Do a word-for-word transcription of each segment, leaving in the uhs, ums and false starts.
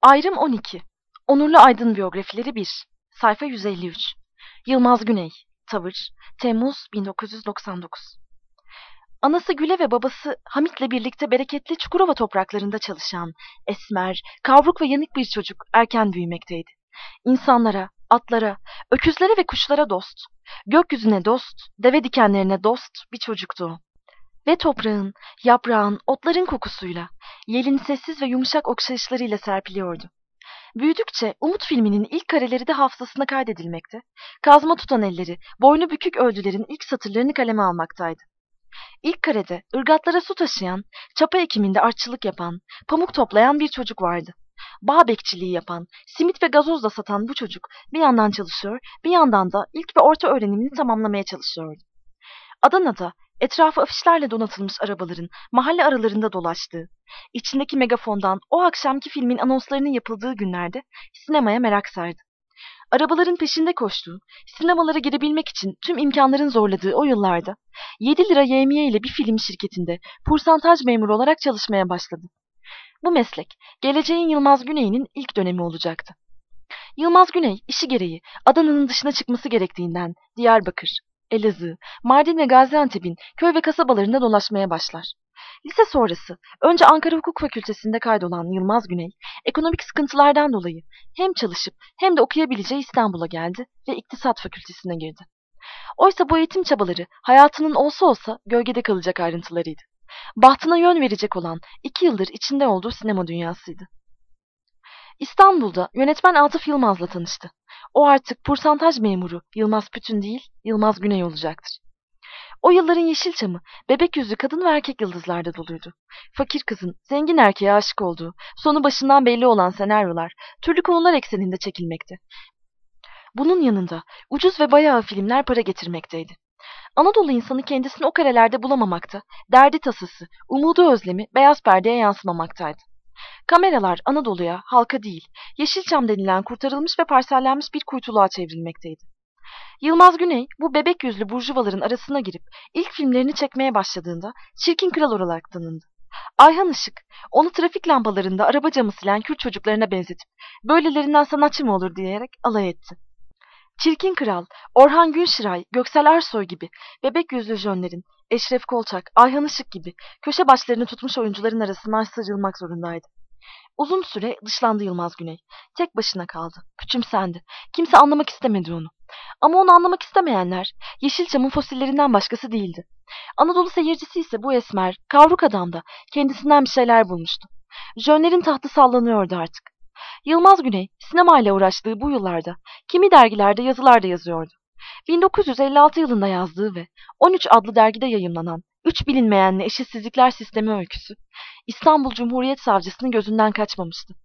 Ayrım on iki. Onurlu Aydın biyografileri bir. Sayfa yüz elli üç. Yılmaz Güney. Tavır. Temmuz bin dokuz yüz doksan dokuz. Anası Güle ve babası Hamit'le birlikte bereketli Çukurova topraklarında çalışan, esmer, kavruk ve yanık bir çocuk erken büyümekteydi. İnsanlara, atlara, öküzlere ve kuşlara dost, gökyüzüne dost, deve dikenlerine dost bir çocuktu o. Ve toprağın, yaprağın, otların kokusuyla, yelin sessiz ve yumuşak okşayışlarıyla serpiliyordu. Büyüdükçe Umut filminin ilk kareleri de hafızasına kaydedilmekte, kazma tutan elleri, boynu bükük öldülerin ilk satırlarını kaleme almaktaydı. İlk karede ırgatlara su taşıyan, çapa ekiminde artçılık yapan, pamuk toplayan bir çocuk vardı. Bağ bekçiliği yapan, simit ve gazoz da satan bu çocuk bir yandan çalışıyor, bir yandan da ilk ve orta öğrenimini tamamlamaya çalışıyordu. Adana'da etrafı afişlerle donatılmış arabaların mahalle aralarında dolaştığı, içindeki megafondan o akşamki filmin anonslarının yapıldığı günlerde sinemaya merak sardı. Arabaların peşinde koştuğu, sinemalara girebilmek için tüm imkanların zorladığı o yıllarda yedi lira yevmiye ile bir film şirketinde poursantaj memuru olarak çalışmaya başladı. Bu meslek, geleceğin Yılmaz Güney'in ilk dönemi olacaktı. Yılmaz Güney, işi gereği Adana'nın dışına çıkması gerektiğinden Diyarbakır, Elazığ, Mardin ve Gaziantep'in köy ve kasabalarında dolaşmaya başlar. Lise sonrası önce Ankara Hukuk Fakültesi'nde kaydolan Yılmaz Güney, ekonomik sıkıntılardan dolayı hem çalışıp hem de okuyabileceği İstanbul'a geldi ve İktisat Fakültesi'ne girdi. Oysa bu eğitim çabaları hayatının olsa olsa gölgede kalacak ayrıntılarıydı. Bahtına yön verecek olan iki yıldır içinde olduğu sinema dünyasıydı. İstanbul'da yönetmen Atıf Yılmaz'la tanıştı. O artık poursantaj memuru Yılmaz Pütün değil, Yılmaz Güney olacaktır. O yılların Yeşilçam'ı bebek yüzlü kadın ve erkek yıldızlarda doluydu. Fakir kızın zengin erkeğe aşık olduğu, sonu başından belli olan senaryolar türlü konular ekseninde çekilmekte. Bunun yanında ucuz ve bayağı filmler para getirmekteydi. Anadolu insanı kendisini o karelerde bulamamakta, derdi tasası, umudu özlemi beyaz perdeye yansımamaktaydı. Kameralar Anadolu'ya, halka değil, Yeşilçam denilen kurtarılmış ve parsellenmiş bir kuytuluğa çevrilmekteydi. Yılmaz Güney bu bebek yüzlü burjuvaların arasına girip ilk filmlerini çekmeye başladığında Çirkin Kral olarak tanındı. Ayhan Işık onu trafik lambalarında araba camı silen Kürt çocuklarına benzetip böylelerinden sanatçı mı olur diyerek alay etti. Çirkin Kral, Orhan Günşiray, Göksel Ersoy gibi bebek yüzlü jönlerin, Eşref Kolçak, Ayhan Işık gibi köşe başlarını tutmuş oyuncuların arasından sıyrılmak zorundaydı. Uzun süre dışlandı Yılmaz Güney. Tek başına kaldı. Küçümsendi. Kimse anlamak istemedi onu. Ama onu anlamak istemeyenler Yeşilçam'ın fosillerinden başkası değildi. Anadolu seyircisi ise bu esmer, kavruk adamda kendisinden bir şeyler bulmuştu. Jönlerin tahtı sallanıyordu artık. Yılmaz Güney sinemayla uğraştığı bu yıllarda kimi dergilerde yazılar da yazıyordu. bin dokuz yüz elli altı yılında yazdığı ve on üç adlı dergide yayımlanan Üç Bilinmeyenli Eşitsizlikler Sistemi öyküsü İstanbul Cumhuriyet Savcısının gözünden kaçmamıştı.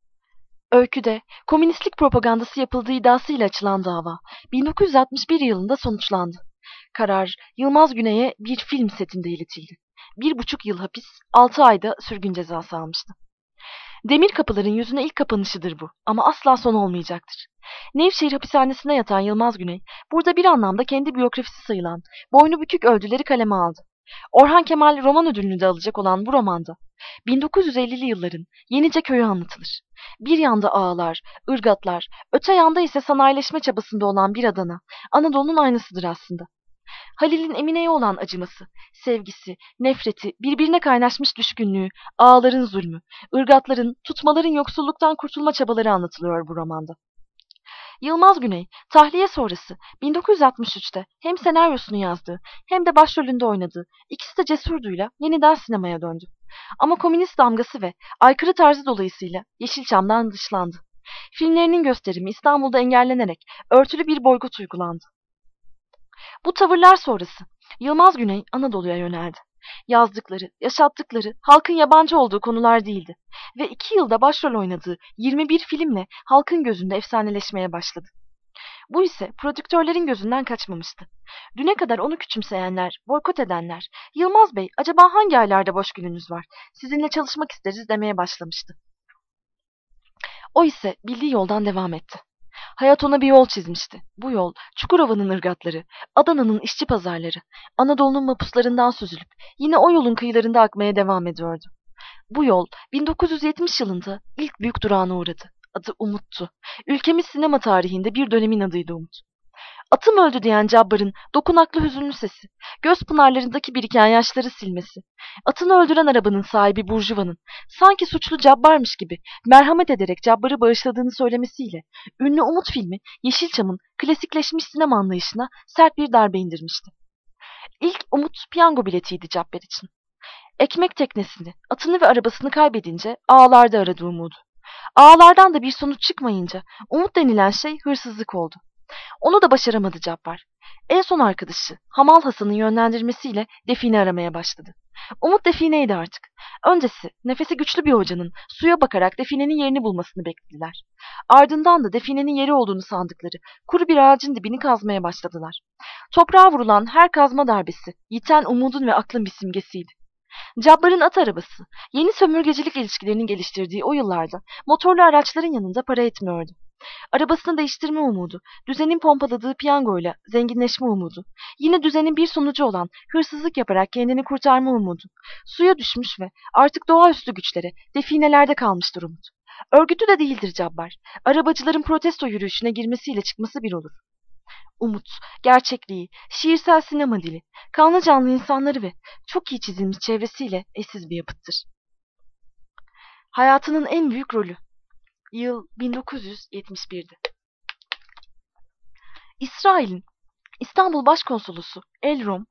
Öyküde komünistlik propagandası yapıldığı iddiasıyla açılan dava bin dokuz yüz altmış bir yılında sonuçlandı. Karar Yılmaz Güney'e bir film setinde iletildi. Bir buçuk yıl hapis, altı ayda sürgün cezası almıştı. Demir kapıların yüzüne ilk kapanışıdır bu ama asla son olmayacaktır. Nevşehir hapishanesine yatan Yılmaz Güney, burada bir anlamda kendi biyografisi sayılan Boynu Bükük Öldüleri kaleme aldı. Orhan Kemal roman ödülünü de alacak olan bu romanda bin dokuz yüz ellili yılların Yenice köyü anlatılır. Bir yanda ağalar, ırgatlar, öte yanda ise sanayileşme çabasında olan bir Adana, Anadolu'nun aynısıdır aslında. Halil'in Emine'ye olan acıması, sevgisi, nefreti, birbirine kaynaşmış düşkünlüğü, ağaların zulmü, ırgatların, tutmaların yoksulluktan kurtulma çabaları anlatılıyor bu romanda. Yılmaz Güney, tahliye sonrası bin dokuz yüz altmış üçte hem senaryosunu yazdığı hem de başrolünde oynadığı ikisi de cesurdu'yla yeniden sinemaya döndü. Ama komünist damgası ve aykırı tarzı dolayısıyla Yeşilçam'dan dışlandı. Filmlerinin gösterimi İstanbul'da engellenerek örtülü bir boykot uygulandı. Bu tavırlar sonrası Yılmaz Güney Anadolu'ya yöneldi. Yazdıkları, yaşattıkları halkın yabancı olduğu konular değildi ve iki yılda başrol oynadığı yirmi bir filmle halkın gözünde efsaneleşmeye başladı. Bu ise prodüktörlerin gözünden kaçmamıştı. Düne kadar onu küçümseyenler, boykot edenler, Yılmaz Bey acaba hangi aylarda boş gününüz var, sizinle çalışmak isteriz demeye başlamıştı. O ise bildiği yoldan devam etti. Hayat ona bir yol çizmişti. Bu yol Çukurova'nın ırgatları, Adana'nın işçi pazarları, Anadolu'nun mapuslarından süzülüp yine o yolun kıyılarında akmaya devam ediyordu. Bu yol bin dokuz yüz yetmiş yılında ilk büyük durağına uğradı. Adı Umut'tu. Ülkemiz sinema tarihinde bir dönemin adıydı Umut. Atım öldü diyen Cabbar'ın dokunaklı hüzünlü sesi, göz pınarlarındaki biriken yaşları silmesi, atını öldüren arabanın sahibi Burjuva'nın sanki suçlu Cabbar'mış gibi merhamet ederek Cabbar'ı bağışladığını söylemesiyle ünlü Umut filmi Yeşilçam'ın klasikleşmiş sinema anlayışına sert bir darbe indirmişti. İlk Umut piyango biletiydi Cabbar için. Ekmek teknesini, atını ve arabasını kaybedince ağalarda aradı umudu. Ağalardan da bir sonuç çıkmayınca umut denilen şey hırsızlık oldu. Onu da başaramadı Cabbar. En son arkadaşı Hamal Hasan'ın yönlendirmesiyle define aramaya başladı. Umut defineydi artık. Öncesi nefesi güçlü bir hocanın suya bakarak definenin yerini bulmasını beklediler. Ardından da definenin yeri olduğunu sandıkları kuru bir ağacın dibini kazmaya başladılar. Toprağa vurulan her kazma darbesi yiten umudun ve aklın bir simgesiydi. Cabbar'ın at arabası, yeni sömürgecilik ilişkilerinin geliştirdiği o yıllarda motorlu araçların yanında para etmiyordu. Arabasını değiştirme umudu, düzenin pompaladığı piyangoyla zenginleşme umudu, yine düzenin bir sonucu olan hırsızlık yaparak kendini kurtarma umudu, suya düşmüş ve artık doğaüstü güçlere, definelerde kalmıştır umut. Örgütü de değildir Cabbar, arabacıların protesto yürüyüşüne girmesiyle çıkması bir olur. Umut, gerçekliği, şiirsel sinema dili, kanlı canlı insanları ve çok iyi çizilmiş çevresiyle eşsiz bir yapıttır. Hayatının en büyük rolü. Yıl bin dokuz yüz yetmiş bir'di. İsrail'in İstanbul Başkonsolosu Elrom,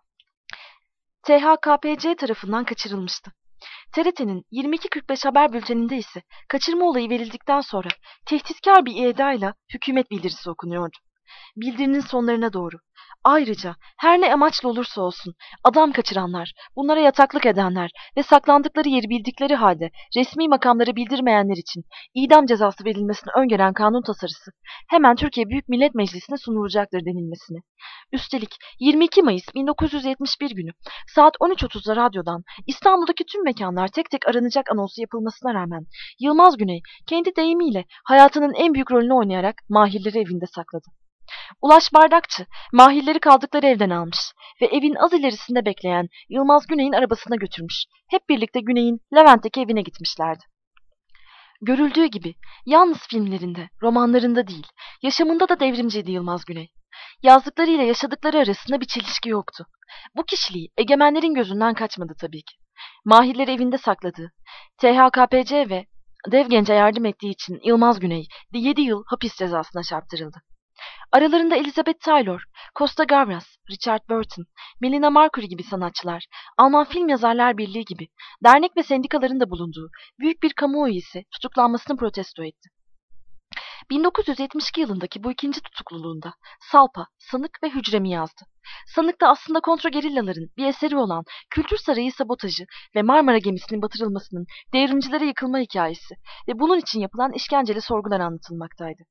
T H K P C tarafından kaçırılmıştı. T R T'nin yirmi iki kırk beş haber bülteninde ise kaçırma olayı verildikten sonra tehditkar bir edayla hükümet bildirisi okunuyordu. Bildirinin sonlarına doğru. Ayrıca her ne amaçla olursa olsun adam kaçıranlar, bunlara yataklık edenler ve saklandıkları yeri bildikleri halde resmi makamlara bildirmeyenler için idam cezası verilmesini öngören kanun tasarısı hemen Türkiye Büyük Millet Meclisi'ne sunulacaktır denilmesini. Üstelik yirmi iki Mayıs bin dokuz yüz yetmiş bir günü saat on üç otuzda radyodan İstanbul'daki tüm mekanlar tek tek aranacak anonsu yapılmasına rağmen Yılmaz Güney kendi deyimiyle hayatının en büyük rolünü oynayarak mahirleri evinde sakladı. Ulaş Bardakçı, mahilleri kaldıkları evden almış ve evin az ilerisinde bekleyen Yılmaz Güney'in arabasına götürmüş. Hep birlikte Güney'in Levent'teki evine gitmişlerdi. Görüldüğü gibi yalnız filmlerinde, romanlarında değil, yaşamında da devrimciydi Yılmaz Güney. Yazdıklarıyla yaşadıkları arasında bir çelişki yoktu. Bu kişiliği egemenlerin gözünden kaçmadı tabii ki. Mahilleri evinde sakladığı, T H K P C ve Dev Genç'e yardım ettiği için Yılmaz Güney yedi yıl hapis cezasına çarptırıldı. Aralarında Elizabeth Taylor, Costa Gavras, Richard Burton, Melina Mercury gibi sanatçılar, Alman Film Yazarlar Birliği gibi dernek ve sendikaların da bulunduğu büyük bir kamuoyu ise tutuklanmasını protesto etti. bin dokuz yüz yetmiş iki yılındaki bu ikinci tutukluluğunda Salpa, Sanık ve Hücrem'i yazdı. Sanık'ta aslında kontrgerillaların bir eseri olan Kültür Sarayı sabotajı ve Marmara gemisinin batırılmasının devrimcilere yıkılma hikayesi ve bunun için yapılan işkenceli sorgular anlatılmaktaydı.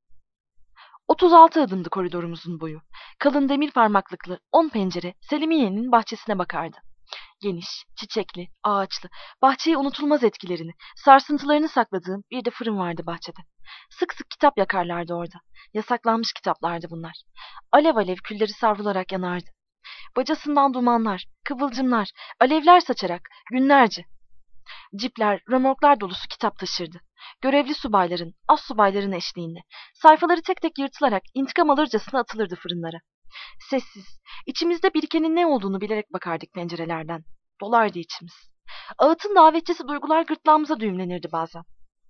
otuz altı adımdı koridorumuzun boyu. Kalın demir parmaklıklı on pencere Selimiye'nin bahçesine bakardı. Geniş, çiçekli, ağaçlı, bahçeye unutulmaz etkilerini, sarsıntılarını sakladığım bir de fırın vardı bahçede. Sık sık kitap yakarlardı orada. Yasaklanmış kitaplardı bunlar. Alev alev külleri savrularak yanardı. Bacasından dumanlar, kıvılcımlar, alevler saçarak günlerce. Cipler, römorklar dolusu kitap taşırdı. Görevli subayların, az subayların eşliğinde. Sayfaları tek tek yırtılarak intikam alırcasına atılırdı fırınlara. Sessiz, içimizde birikenin ne olduğunu bilerek bakardık pencerelerden. Dolardı içimiz. Ağıtın davetçisi duygular gırtlağımıza düğümlenirdi bazen.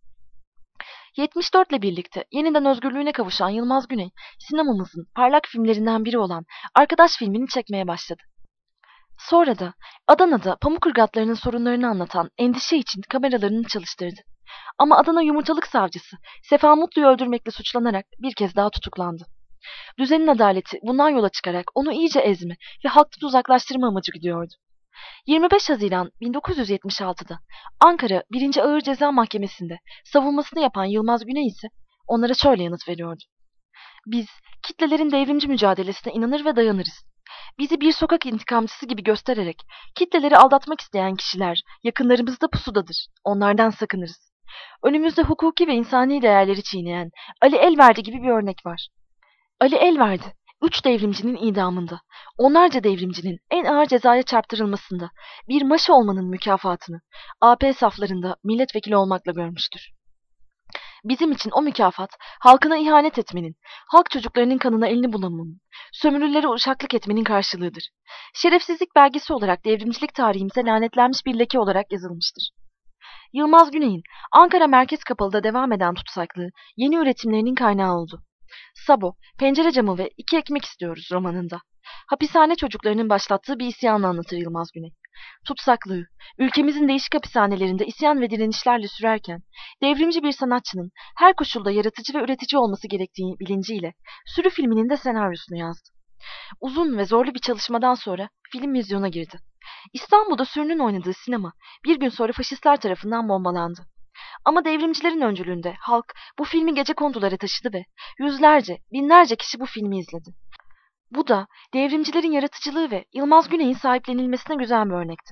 yetmiş dört ile birlikte yeniden özgürlüğüne kavuşan Yılmaz Güney, sinemamızın parlak filmlerinden biri olan Arkadaş filmini çekmeye başladı. Sonra da Adana'da pamuk ırgatlarının sorunlarını anlatan Endişe için kameralarını çalıştırdı. Ama Adana Yumurtalık Savcısı Sefa Mutlu'yu öldürmekle suçlanarak bir kez daha tutuklandı. Düzenin adaleti bundan yola çıkarak onu iyice ezme ve halktan uzaklaştırma amacı gidiyordu. yirmi beş Haziran bin dokuz yüz yetmiş altıda Ankara birinci Ağır Ceza Mahkemesi'nde savunmasını yapan Yılmaz Güney ise onlara şöyle yanıt veriyordu. Biz kitlelerin devrimci mücadelesine inanır ve dayanırız. Bizi bir sokak intikamcısı gibi göstererek kitleleri aldatmak isteyen kişiler yakınlarımızda pusudadır. Onlardan sakınırız. Önümüzde hukuki ve insani değerleri çiğneyen Ali Elverdi gibi bir örnek var. Ali Elverdi Üç devrimcinin idamında, onlarca devrimcinin en ağır cezaya çarptırılmasında, bir maşa olmanın mükafatını A P saflarında milletvekili olmakla görmüştür. Bizim için o mükafat, halkına ihanet etmenin, halk çocuklarının kanına elini bulamanın, sömürülere uşaklık etmenin karşılığıdır. Şerefsizlik belgesi olarak devrimcilik tarihimize lanetlenmiş bir leke olarak yazılmıştır. Yılmaz Güney'in Ankara Merkez Kapalı'da devam eden tutsaklığı yeni üretimlerinin kaynağı oldu. Sabo, Pencere Camı ve İki Ekmek İstiyoruz romanında. Hapishane çocuklarının başlattığı bir isyanı anlatır Yılmaz Güney. Tutsaklığı, ülkemizin değişik hapishanelerinde isyan ve direnişlerle sürerken, devrimci bir sanatçının her koşulda yaratıcı ve üretici olması gerektiği bilinciyle Sürü filminin de senaryosunu yazdı. Uzun ve zorlu bir çalışmadan sonra film vizyona girdi. İstanbul'da Sürü'nün oynadığı sinema bir gün sonra faşistler tarafından bombalandı. Ama devrimcilerin öncülüğünde halk bu filmi gecekondulara taşıdı ve yüzlerce, binlerce kişi bu filmi izledi. Bu da devrimcilerin yaratıcılığı ve Yılmaz Güney'in sahiplenilmesine güzel bir örnekti.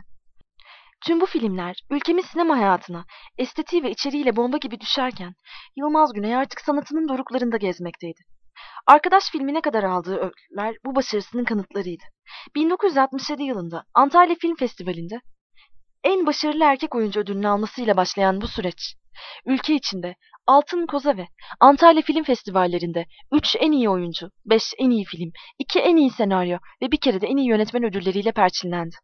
Tüm bu filmler ülkemiz sinema hayatına estetiği ve içeriğiyle bomba gibi düşerken Yılmaz Güney artık sanatının doruklarında gezmekteydi. Arkadaş filmine kadar aldığı ödüller bu başarısının kanıtlarıydı. bin dokuz yüz altmış yedi yılında Antalya Film Festivali'nde en başarılı erkek oyuncu ödülünü almasıyla başlayan bu süreç, ülke içinde Altın Koza ve Antalya Film Festivallerinde üç en iyi oyuncu, beş en iyi film, iki en iyi senaryo ve bir kere de en iyi yönetmen ödülleriyle perçinlendi.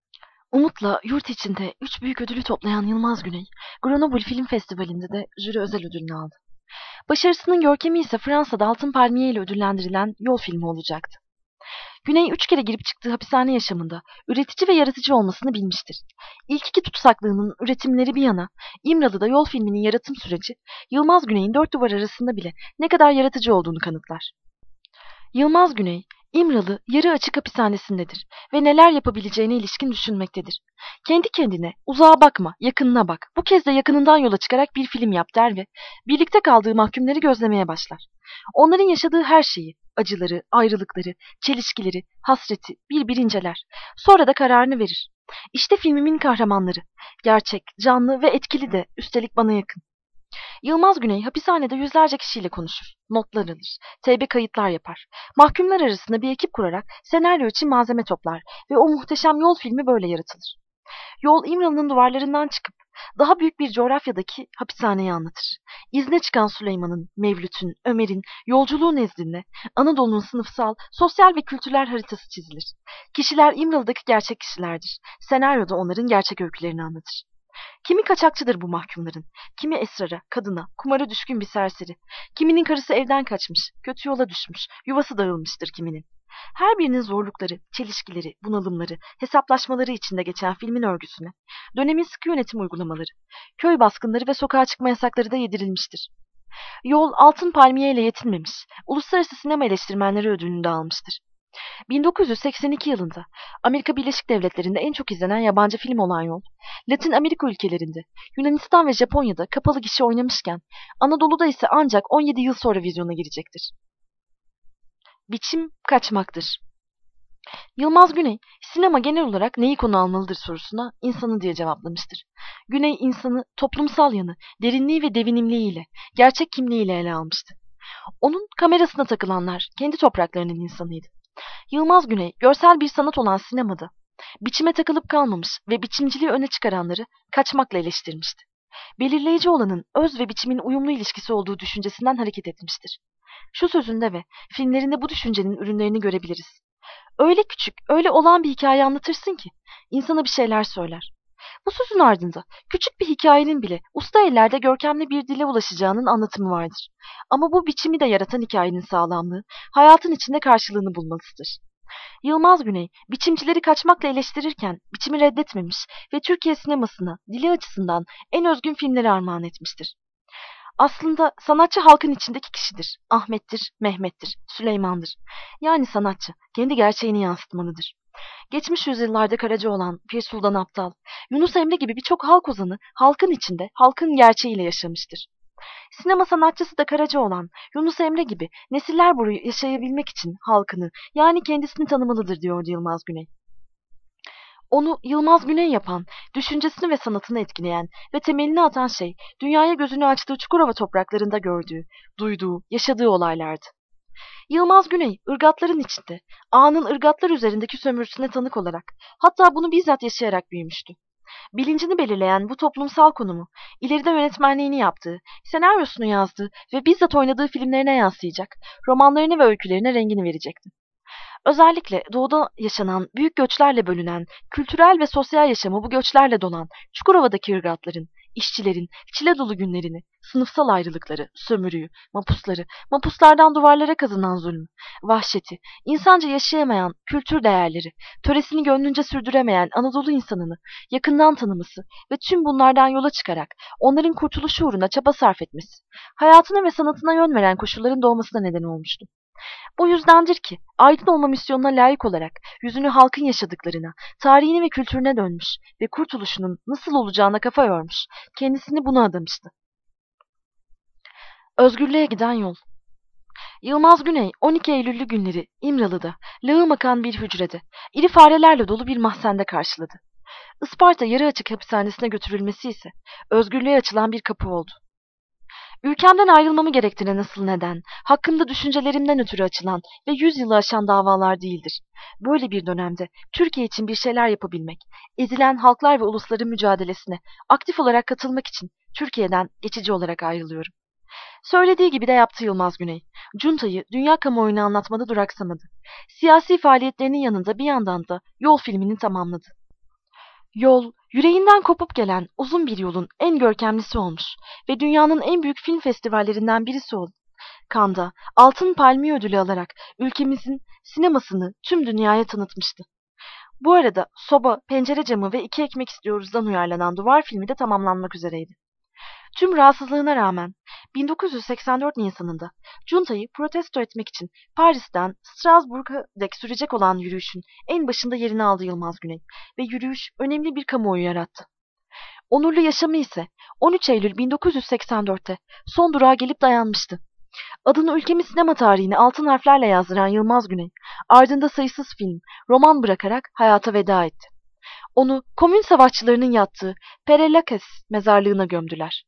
Umut'la yurt içinde üç büyük ödülü toplayan Yılmaz Güney, Grenoble Film Festivali'nde de jüri özel ödülünü aldı. Başarısının görkemi ise Fransa'da Altın Palmiye ile ödüllendirilen Yol filmi olacaktı. Güney üç kere girip çıktığı hapishane yaşamında üretici ve yaratıcı olmasını bilmiştir. İlk iki tutsaklığının üretimleri bir yana, İmralı'da Yol filminin yaratım süreci, Yılmaz Güney'in dört duvar arasında bile ne kadar yaratıcı olduğunu kanıtlar. Yılmaz Güney, İmralı yarı açık hapishanesindedir ve neler yapabileceğine ilişkin düşünmektedir. Kendi kendine uzağa bakma, yakınına bak, bu kez de yakınından yola çıkarak bir film yap der ve birlikte kaldığı mahkumları gözlemeye başlar. Onların yaşadığı her şeyi, acıları, ayrılıkları, çelişkileri, hasreti bir bir inceler. Sonra da kararını verir. İşte filmimin kahramanları. Gerçek, canlı ve etkili de üstelik bana yakın. Yılmaz Güney hapishanede yüzlerce kişiyle konuşur, notlar alır, teybe kayıtlar yapar. Mahkumlar arasında bir ekip kurarak senaryo için malzeme toplar ve o muhteşem Yol filmi böyle yaratılır. Yol İmralı'nın duvarlarından çıkıp daha büyük bir coğrafyadaki hapishaneyi anlatır. İzne çıkan Süleyman'ın, Mevlüt'ün, Ömer'in yolculuğu nezdinde Anadolu'nun sınıfsal, sosyal ve kültürel haritası çizilir. Kişiler İmralı'daki gerçek kişilerdir. Senaryoda onların gerçek öykülerini anlatır. Kimi kaçakçıdır bu mahkumların, kimi esrara, kadına, kumara düşkün bir serseri, kiminin karısı evden kaçmış, kötü yola düşmüş, yuvası dağılmıştır kiminin. Her birinin zorlukları, çelişkileri, bunalımları, hesaplaşmaları içinde geçen filmin örgüsüne, dönemin sıkı yönetim uygulamaları, köy baskınları ve sokağa çıkma yasakları da yedirilmiştir. Yol Altın Palmiye ile yetinmemiş, Uluslararası Sinema Eleştirmenleri Ödülünü de almıştır. bin dokuz yüz seksen iki yılında Amerika Birleşik Devletleri'nde en çok izlenen yabancı film olan Yol, Latin Amerika ülkelerinde, Yunanistan ve Japonya'da kapalı gişe oynamışken, Anadolu'da ise ancak on yedi yıl sonra vizyona girecektir. Biçim kaçmaktır. Yılmaz Güney, sinema genel olarak neyi konu almalıdır sorusuna insanı diye cevaplamıştır. Güney insanı toplumsal yanı, derinliği ve devinimliğiyle, gerçek kimliğiyle ele almıştı. Onun kamerasına takılanlar kendi topraklarının insanıydı. Yılmaz Güney, görsel bir sanat olan sinemada, biçime takılıp kalmamış ve biçimciliği öne çıkaranları kaçmakla eleştirmişti. Belirleyici olanın öz ve biçimin uyumlu ilişkisi olduğu düşüncesinden hareket etmiştir. Şu sözünde ve filmlerinde bu düşüncenin ürünlerini görebiliriz. Öyle küçük, öyle olağan bir hikaye anlatırsın ki, insana bir şeyler söyler. Bu sözün ardında küçük bir hikayenin bile usta ellerde görkemli bir dile ulaşacağının anlatımı vardır. Ama bu biçimi de yaratan hikayenin sağlamlığı, hayatın içinde karşılığını bulmasıdır. Yılmaz Güney, biçimcileri kaçmakla eleştirirken biçimi reddetmemiş ve Türkiye sinemasına dili açısından en özgün filmleri armağan etmiştir. Aslında sanatçı halkın içindeki kişidir. Ahmet'tir, Mehmet'tir, Süleyman'dır. Yani sanatçı kendi gerçeğini yansıtmalıdır. Geçmiş yüzyıllarda Karacaoğlan, Pir Sultan Abdal, Yunus Emre gibi birçok halk ozanı halkın içinde, halkın gerçeğiyle yaşamıştır. Sinema sanatçısı da Karacaoğlan, Yunus Emre gibi nesiller boyu yaşayabilmek için halkını, yani kendisini tanımalıdır diyordu Yılmaz Güney. Onu Yılmaz Güney yapan, düşüncesini ve sanatını etkileyen ve temelini atan şey, dünyaya gözünü açtığı Çukurova topraklarında gördüğü, duyduğu, yaşadığı olaylardı. Yılmaz Güney, ırgatların içinde, ağanın ırgatlar üzerindeki sömürüsüne tanık olarak, hatta bunu bizzat yaşayarak büyümüştü. Bilincini belirleyen bu toplumsal konumu, ileride yönetmenliğini yaptığı, senaryosunu yazdığı ve bizzat oynadığı filmlerine yansıyacak, romanlarına ve öykülerine rengini verecekti. Özellikle doğuda yaşanan büyük göçlerle bölünen, kültürel ve sosyal yaşamı bu göçlerle dolan Çukurova'daki ırgatların, işçilerin çile dolu günlerini, sınıfsal ayrılıkları, sömürüyü, mapusları, mapuslardan duvarlara kazınan zulmü, vahşeti, insanca yaşayamayan kültür değerleri, töresini gönlünce sürdüremeyen Anadolu insanını yakından tanıması ve tüm bunlardan yola çıkarak onların kurtuluşu uğruna çaba sarf etmesi, hayatına ve sanatına yön veren koşulların doğmasına neden olmuştu. Bu yüzdendir ki aydın olma misyonuna layık olarak yüzünü halkın yaşadıklarına, tarihine ve kültürüne dönmüş ve kurtuluşunun nasıl olacağına kafa yormuş, kendisini buna adamıştı. Özgürlüğe giden yol. Yılmaz Güney on iki Eylüllü günleri İmralı'da lağım akan bir hücrede, iri farelerle dolu bir mahzende karşıladı. Isparta yarı açık hapishanesine götürülmesi ise özgürlüğe açılan bir kapı oldu. Ülkemden ayrılmamı gerektiren asıl neden, hakkımda düşüncelerimden ötürü açılan ve yüz yılı aşan davalar değildir. Böyle bir dönemde Türkiye için bir şeyler yapabilmek, ezilen halklar ve ulusların mücadelesine aktif olarak katılmak için Türkiye'den geçici olarak ayrılıyorum. Söylediği gibi de yaptı Yılmaz Güney. Cunta'yı dünya kamuoyuna anlatmada duraksamadı. Siyasi faaliyetlerinin yanında bir yandan da Yol filmini tamamladı. Yol, yüreğinden kopup gelen uzun bir yolun en görkemlisi olmuş ve dünyanın en büyük film festivallerinden birisi oldu. Cannes'da Altın Palmiye ödülü alarak ülkemizin sinemasını tüm dünyaya tanıtmıştı. Bu arada Soba, Pencere Camı ve İki Ekmek İstiyoruz'dan uyarlanan Duvar filmi de tamamlanmak üzereydi. Tüm rahatsızlığına rağmen bin dokuz yüz seksen dört Nisan'ında Junta'yı protesto etmek için Paris'ten Strasbourg'a dek sürecek olan yürüyüşün en başında yerini aldı Yılmaz Güney ve yürüyüş önemli bir kamuoyu yarattı. Onurlu yaşamı ise on üç Eylül bin dokuz yüz seksen dörtte son durağa gelip dayanmıştı. Adını ülkemiz sinema tarihine altın harflerle yazdıran Yılmaz Güney, ardında sayısız film, roman bırakarak hayata veda etti. Onu komün savaşçılarının yattığı Pere Lachaise mezarlığına gömdüler.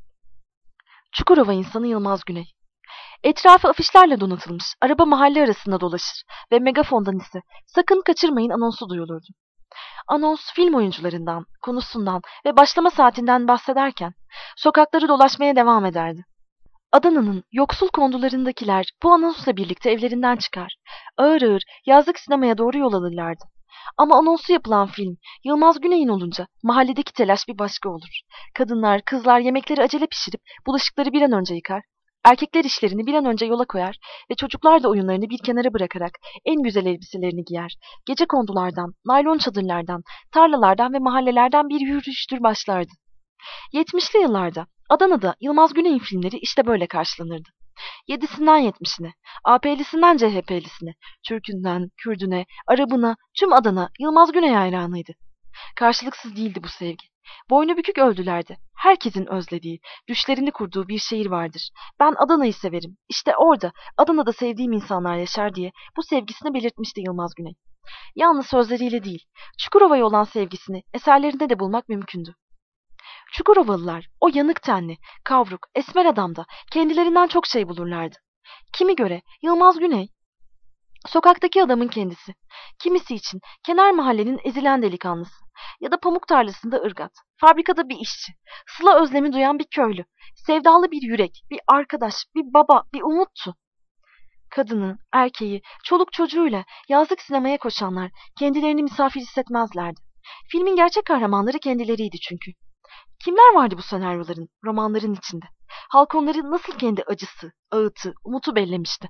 Çukurova insanı Yılmaz Güney. Etrafı afişlerle donatılmış, araba mahalle arasında dolaşır ve megafondan ise sakın kaçırmayın anonsu duyulurdu. Anons film oyuncularından, konusundan ve başlama saatinden bahsederken sokakları dolaşmaya devam ederdi. Adana'nın yoksul kondularındakiler bu anonsla birlikte evlerinden çıkar, ağır ağır yazlık sinemaya doğru yol alırlardı. Ama anonsu yapılan film Yılmaz Güney'in olunca mahalledeki telaş bir başka olur. Kadınlar, kızlar yemekleri acele pişirip bulaşıkları bir an önce yıkar, erkekler işlerini bir an önce yola koyar ve çocuklar da oyunlarını bir kenara bırakarak en güzel elbiselerini giyer. Gece kondulardan, naylon çadırlardan, tarlalardan ve mahallelerden bir yürüyüştür başlardı. yetmişli yıllarda Adana'da Yılmaz Güney'in filmleri işte böyle karşılanırdı. Yedisinden yetmişine, A P'lisinden C H P'lisine, Türk'ünden, Kürdüne, Arabına, tüm Adana Yılmaz Güney hayranıydı. Karşılıksız değildi bu sevgi. Boynu bükük öldülerdi. Herkesin özlediği, düşlerini kurduğu bir şehir vardır. Ben Adana'yı severim. İşte orada, Adana'da sevdiğim insanlar yaşar diye bu sevgisini belirtmişti Yılmaz Güney. Yalnız sözleriyle değil, Çukurova'ya olan sevgisini eserlerinde de bulmak mümkündü. Çukurovalılar o yanık tenli, kavruk, esmer adamda kendilerinden çok şey bulurlardı. Kimi göre Yılmaz Güney, sokaktaki adamın kendisi, kimisi için kenar mahallenin ezilen delikanlısı ya da pamuk tarlasında ırgat, fabrikada bir işçi, sıla özlemi duyan bir köylü, sevdalı bir yürek, bir arkadaş, bir baba, bir umuttu. Kadını, erkeği, çoluk çocuğuyla yazlık sinemaya koşanlar kendilerini misafir hissetmezlerdi. Filmin gerçek kahramanları kendileriydi çünkü. Kimler vardı bu senaryoların, romanların içinde? Halk onları nasıl kendi acısı, ağıtı, umutu bellemişti?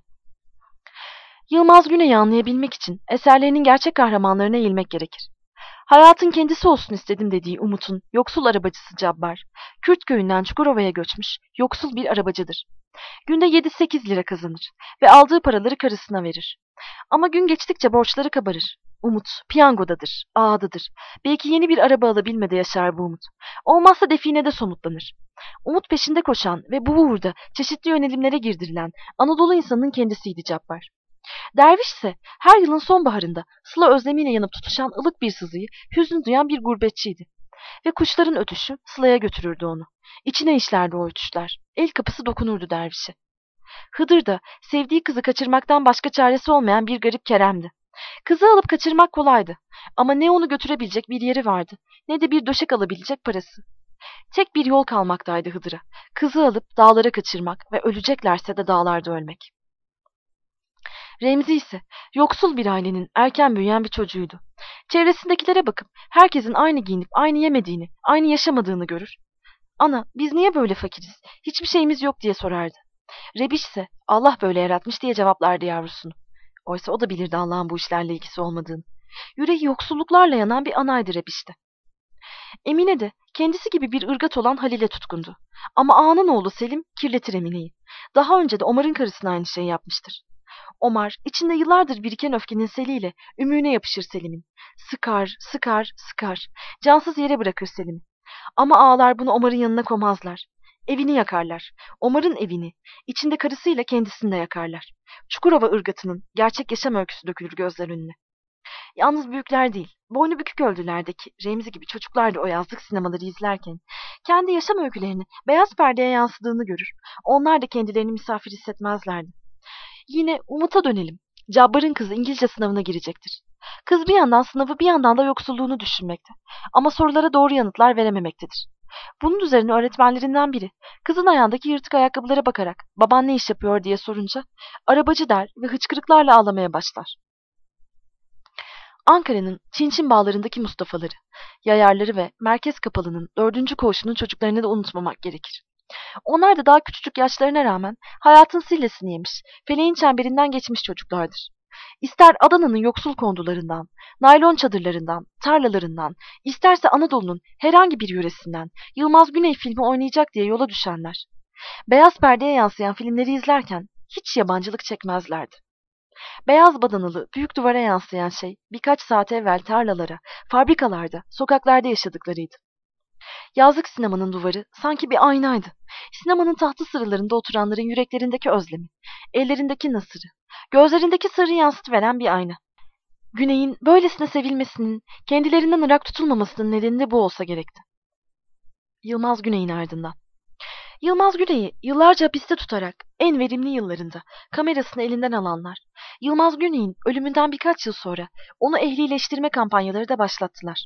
Yılmaz Güney'i anlayabilmek için eserlerinin gerçek kahramanlarına eğilmek gerekir. Hayatın kendisi olsun istedim dediği Umut'un yoksul arabacısı Cabbar, Kürt köyünden Çukurova'ya göçmüş yoksul bir arabacıdır. Günde yedi sekiz lira kazanır ve aldığı paraları karısına verir. Ama gün geçtikçe borçları kabarır. Umut piyangodadır, ağadadır. Belki yeni bir araba alabilmede yaşar bu umut. Olmazsa definede somutlanır. Umut peşinde koşan ve bu uğurda çeşitli yönelimlere girdirilen Anadolu insanının kendisiydi Cabbar. Derviş ise her yılın sonbaharında Sıla özlemiyle yanıp tutuşan ılık bir sızıyı hüzün duyan bir gurbetçiydi. Ve kuşların ötüşü Sıla'ya götürürdü onu. İçine işlerdi o ötüşler. El kapısı dokunurdu dervişe. Hıdır da sevdiği kızı kaçırmaktan başka çaresi olmayan bir garip Kerem'di. Kızı alıp kaçırmak kolaydı. Ama ne onu götürebilecek bir yeri vardı, ne de bir döşek alabilecek parası. Tek bir yol kalmaktaydı Hıdır'a. Kızı alıp dağlara kaçırmak ve öleceklerse de dağlarda ölmek. Remzi ise yoksul bir ailenin erken büyüyen bir çocuğuydu. Çevresindekilere bakıp herkesin aynı giyinip aynı yemediğini, aynı yaşamadığını görür. Ana, biz niye böyle fakiriz? Hiçbir şeyimiz yok diye sorardı. Rebiş ise Allah böyle yaratmış diye cevaplardı yavrusunu. Oysa o da bilirdi Allah'ın bu işlerle ilgisi olmadığını. Yüreği yoksulluklarla yanan bir anaydı Rebiş'te. Emine de kendisi gibi bir ırgat olan Halil'e tutkundu. Ama ağanın oğlu Selim kirletir Emine'yi. Daha önce de Omar'ın karısına aynı şeyi yapmıştır. Omar, içinde yıllardır biriken öfkenin seliyle ümüğüne yapışır Selim'in. Sıkar, sıkar, sıkar. Cansız yere bırakır Selim'i. Ama ağalar bunu Omar'ın yanına koymazlar. Evini yakarlar. Omar'ın evini, içinde karısıyla kendisini de yakarlar. Çukurova ırgatının gerçek yaşam öyküsü dökülür gözler önüne. Yalnız büyükler değil, boynu bükük öldülerdeki Remzi gibi çocuklar da o yazlık sinemaları izlerken kendi yaşam öykülerini beyaz perdeye yansıdığını görür. Onlar da kendilerini misafir hissetmezlerdi. Yine Umut'a dönelim. Cabbar'ın kızı İngilizce sınavına girecektir. Kız bir yandan sınavı bir yandan da yoksulluğunu düşünmekte. Ama sorulara doğru yanıtlar verememektedir. Bunun üzerine öğretmenlerinden biri kızın ayağındaki yırtık ayakkabılara bakarak baban ne iş yapıyor diye sorunca arabacı der ve hıçkırıklarla ağlamaya başlar. Ankara'nın Çinçin bağlarındaki Mustafa'ları, Yayarları ve Merkez Kapalı'nın dördüncü koğuşunun çocuklarını da unutmamak gerekir. Onlar da daha küçücük yaşlarına rağmen hayatın sillesini yemiş, feleğin çemberinden geçmiş çocuklardır. İster Adana'nın yoksul kondularından, naylon çadırlarından, tarlalarından, isterse Anadolu'nun herhangi bir yöresinden Yılmaz Güney filmi oynayacak diye yola düşenler. Beyaz perdeye yansıyan filmleri izlerken hiç yabancılık çekmezlerdi. Beyaz badanalı büyük duvara yansıyan şey birkaç saat evvel tarlalara, fabrikalarda, sokaklarda yaşadıklarıydı. Yazlık sinemanın duvarı sanki bir aynaydı. Sinemanın tahtı sıralarında oturanların yüreklerindeki özlemi, ellerindeki nasırı, gözlerindeki sırrı yansıtıveren bir ayna. Güney'in böylesine sevilmesinin, kendilerinden ırak tutulmamasının nedeni de bu olsa gerekti. Yılmaz Güney'in ardından. Yılmaz Güney'i yıllarca hapiste tutarak en verimli yıllarında kamerasını elinden alanlar, Yılmaz Güney'in ölümünden birkaç yıl sonra onu ehlileştirme kampanyaları da başlattılar.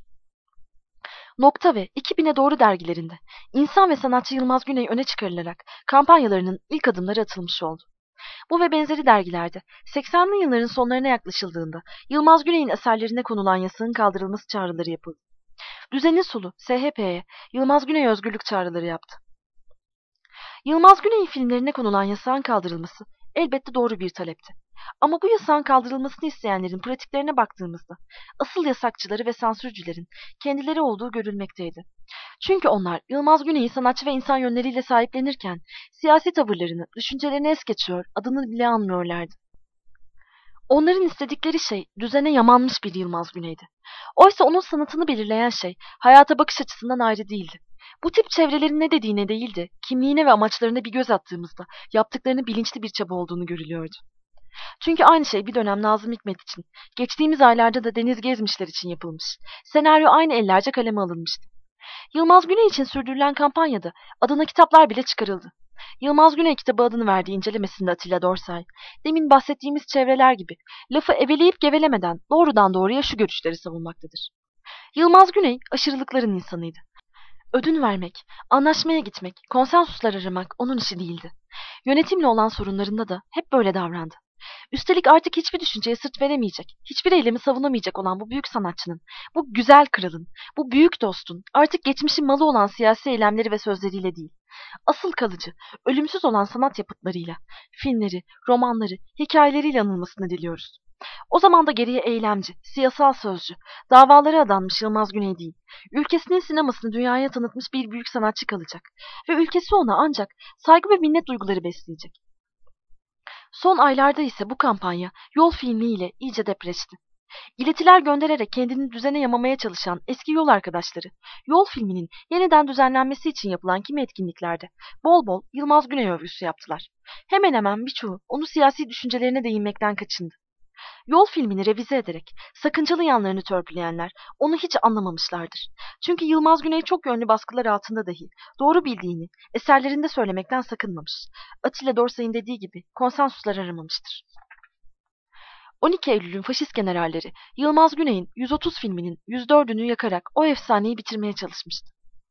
Nokta ve iki bine doğru dergilerinde insan ve sanatçı Yılmaz Güney öne çıkarılarak kampanyalarının ilk adımları atılmış oldu. Bu ve benzeri dergilerde seksenli yılların sonlarına yaklaşıldığında Yılmaz Güney'in eserlerine konulan yasağın kaldırılması çağrıları yapıldı. Düzenin solu S H P'ye Yılmaz Güney özgürlük çağrıları yaptı. Yılmaz Güney'in filmlerine konulan yasağın kaldırılması elbette doğru bir talepti. Ama bu yasağın kaldırılmasını isteyenlerin pratiklerine baktığımızda asıl yasakçıları ve sansürcülerin kendileri olduğu görülmekteydi. Çünkü onlar Yılmaz Güney'i sanatçı ve insan yönleriyle sahiplenirken siyasi tavırlarını, düşüncelerini es geçiyor, adını bile anmıyorlardı. Onların istedikleri şey düzene yamanmış bir Yılmaz Güney'di. Oysa onun sanatını belirleyen şey hayata bakış açısından ayrı değildi. Bu tip çevrelerin ne dediğine değil de kimliğine ve amaçlarına bir göz attığımızda yaptıklarını bilinçli bir çaba olduğunu görülüyordu. Çünkü aynı şey bir dönem Nazım Hikmet için, geçtiğimiz aylarda da Deniz Gezmişler için yapılmış. Senaryo aynı ellerce kaleme alınmıştı. Yılmaz Güney için sürdürülen kampanyada adına kitaplar bile çıkarıldı. Yılmaz Güney kitabı adını verdiği incelemesinde Atilla Dorsay, demin bahsettiğimiz çevreler gibi lafı eveleyip gevelemeden doğrudan doğruya şu görüşleri savunmaktadır. Yılmaz Güney aşırılıkların insanıydı. Ödün vermek, anlaşmaya gitmek, konsensuslar aramak onun işi değildi. Yönetimle olan sorunlarında da hep böyle davrandı. Üstelik artık hiçbir düşünceye sırt veremeyecek, hiçbir eylemi savunamayacak olan bu büyük sanatçının, bu güzel kralın, bu büyük dostun artık geçmişin malı olan siyasi eylemleri ve sözleriyle değil, asıl kalıcı, ölümsüz olan sanat yapıtlarıyla, filmleri, romanları, hikayeleriyle anılmasını diliyoruz. O zaman da geriye eylemci, siyasal sözcü, davalara adanmış Yılmaz Güney değil, ülkesinin sinemasını dünyaya tanıtmış bir büyük sanatçı kalacak ve ülkesi ona ancak saygı ve minnet duyguları besleyecek. Son aylarda ise bu kampanya Yol filmiyle iyice depreşti. İletiler göndererek kendini düzene yamamaya çalışan eski yol arkadaşları, Yol filminin yeniden düzenlenmesi için yapılan kimi etkinliklerde bol bol Yılmaz Güney övgüsü yaptılar. Hemen hemen birçoğu onu siyasi düşüncelerine değinmekten kaçındı. Yol filmini revize ederek sakıncalı yanlarını törpüleyenler onu hiç anlamamışlardır. Çünkü Yılmaz Güney çok yönlü baskılar altında dahi doğru bildiğini eserlerinde söylemekten sakınmamış. Atilla Dorsay'ın dediği gibi konsensuslar aramamıştır. on iki Eylül'ün faşist generalleri Yılmaz Güney'in yüz otuz filminin yüz dördünü yakarak o efsaneyi bitirmeye çalışmıştı.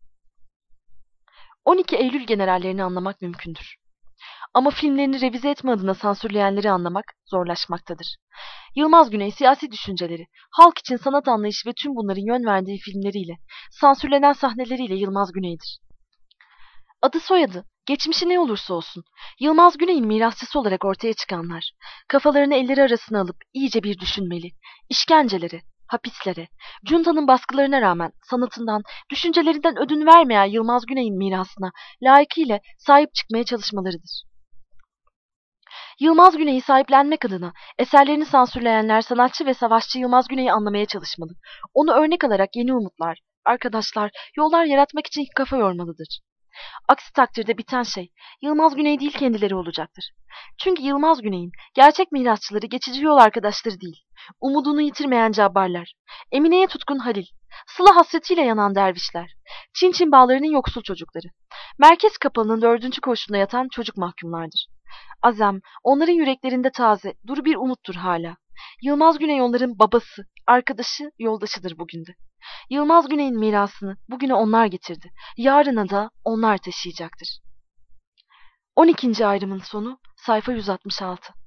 on iki Eylül generallerini anlamak mümkündür. Ama filmlerini revize etme adına sansürleyenleri anlamak zorlaşmaktadır. Yılmaz Güney siyasi düşünceleri, halk için sanat anlayışı ve tüm bunların yön verdiği filmleriyle, sansürlenen sahneleriyle Yılmaz Güney'dir. Adı soyadı, geçmişi ne olursa olsun, Yılmaz Güney'in mirasçısı olarak ortaya çıkanlar, kafalarını elleri arasına alıp iyice bir düşünmeli, işkencelere, hapislere, Cunta'nın baskılarına rağmen sanatından, düşüncelerinden ödün vermeyen Yılmaz Güney'in mirasına layıkıyla sahip çıkmaya çalışmalarıdır. Yılmaz Güney'i sahiplenmek adına eserlerini sansürleyenler sanatçı ve savaşçı Yılmaz Güney'i anlamaya çalışmalı. Onu örnek alarak yeni umutlar, arkadaşlar, yollar yaratmak için kafa yormalıdır. Aksi takdirde biten şey Yılmaz Güney değil kendileri olacaktır. Çünkü Yılmaz Güney'in gerçek mirasçıları geçici yol arkadaşları değil, umudunu yitirmeyen cabbarlar, Emine'ye tutkun Halil, Sıla hasretiyle yanan dervişler, Çin Çin bağlarının yoksul çocukları, merkez kapalının dördüncü koğuşunda yatan çocuk mahkumlardır. Azem, onların yüreklerinde taze, duru bir umuttur hala. Yılmaz Güney onların babası, arkadaşı, yoldaşıdır bugün de. Yılmaz Güney'in mirasını bugüne onlar getirdi. Yarına da onlar taşıyacaktır. on ikinci ayrımın sonu sayfa yüz altmış altı.